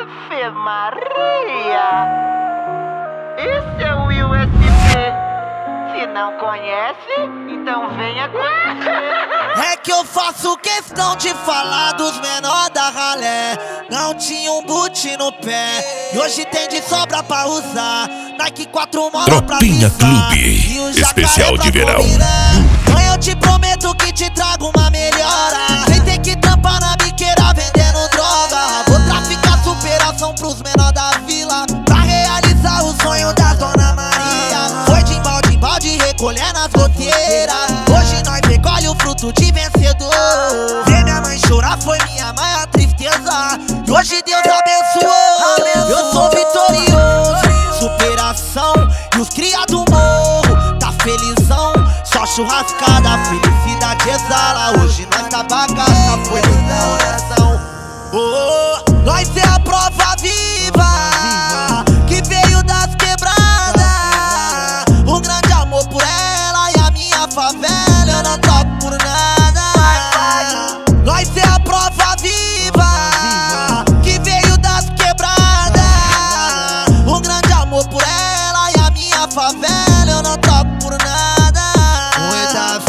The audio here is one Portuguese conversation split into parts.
Ave Maria! Esse é o USB. Se não conhece, então venha conhecer. É que eu faço questão de falar dos menor da ralé. Não tinha um boot no pé e hoje tem de sobra pra usar. Nike 4 mola pra Tropinha pisar Clube, e o jacaré especial pra de verão. Mãe, eu te prometo que te trago uma melhora. Sem ter que trampar na biqueira vendendo droga. Vou traficar superação pros menor da vila, pra realizar o sonho da Dona Maria. Foi de balde em balde recolhendo as goteiras. Hoje nós recolhe o fruto de vencedor. Ver minha mãe chorar foi minha maior tristeza, e hoje Deus abençoou. Eu sou vitorioso, superação, e os cria do morro tá felizão. Só churrascada, felicidade exala. Hoje nós tá bagaça, foi de coração. Oh, nós é a prova viva que veio das quebradas. Um grande amor por ela e a minha favela eu não troco por nada. Nós é a prova viva que veio das quebradas. Um grande amor por ela e a minha favela eu não troco por nada. Muita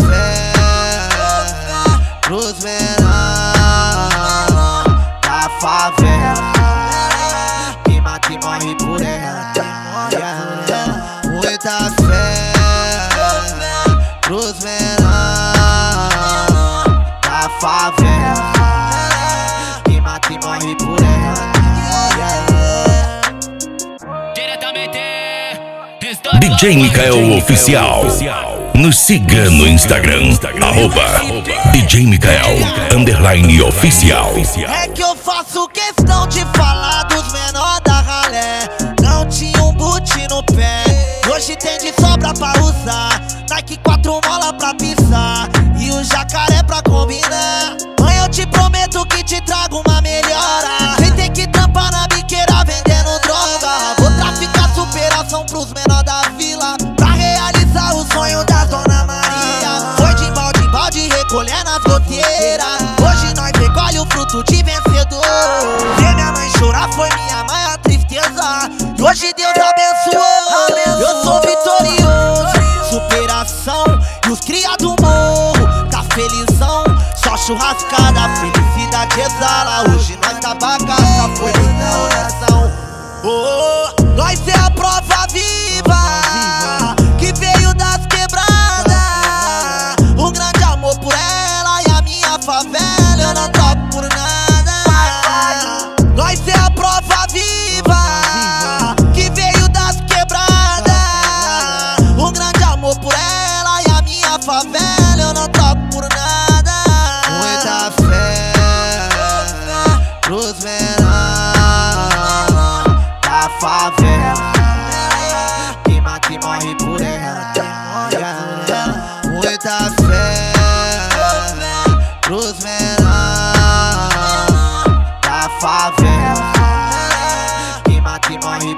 fé pros menores da favela que mata e morre por ela. Muita fé pros menores da favela que mata e morre por ela. DJ Mikael Oficial. Nos siga no Instagram, @DJ Mikael_oficial. É que eu faço questão de falar dos menor da ralé. Não tinha um boot no pé, hoje tem de sobra pra usar. Nike 4 mola pra pisar e o jacaré pra combinar. Mãe, eu te prometo que te trago uma melhora. Sem ter que trampar na biqueira vendendo droga. Vou traficar superação pros menor da vila, pra realizar o sonho da Dona Maria. Foi de balde em balde recolhendo as goteiras. Hoje nós recolhe o fruto de vencedor. Ver minha mãe chorar foi minha maior tristeza, e hoje Deus abençoou. Eu sou vitorioso, superação, e os cria do morro tá felizão. Só churrascada, felicidade exala. Hoje nós tá bagaça, foi de coração. Oh, nós é a prova viva que veio das quebradas. Um grande amor por ela e a minha favela eu não troco por nada. Nós é a prova viva que veio das quebradas. Um grande amor por ela e a minha favela eu não troco por nada. Muita fé pros menores da favela que mata e morre por ela. Muita fé pros menores da favela que mata e morre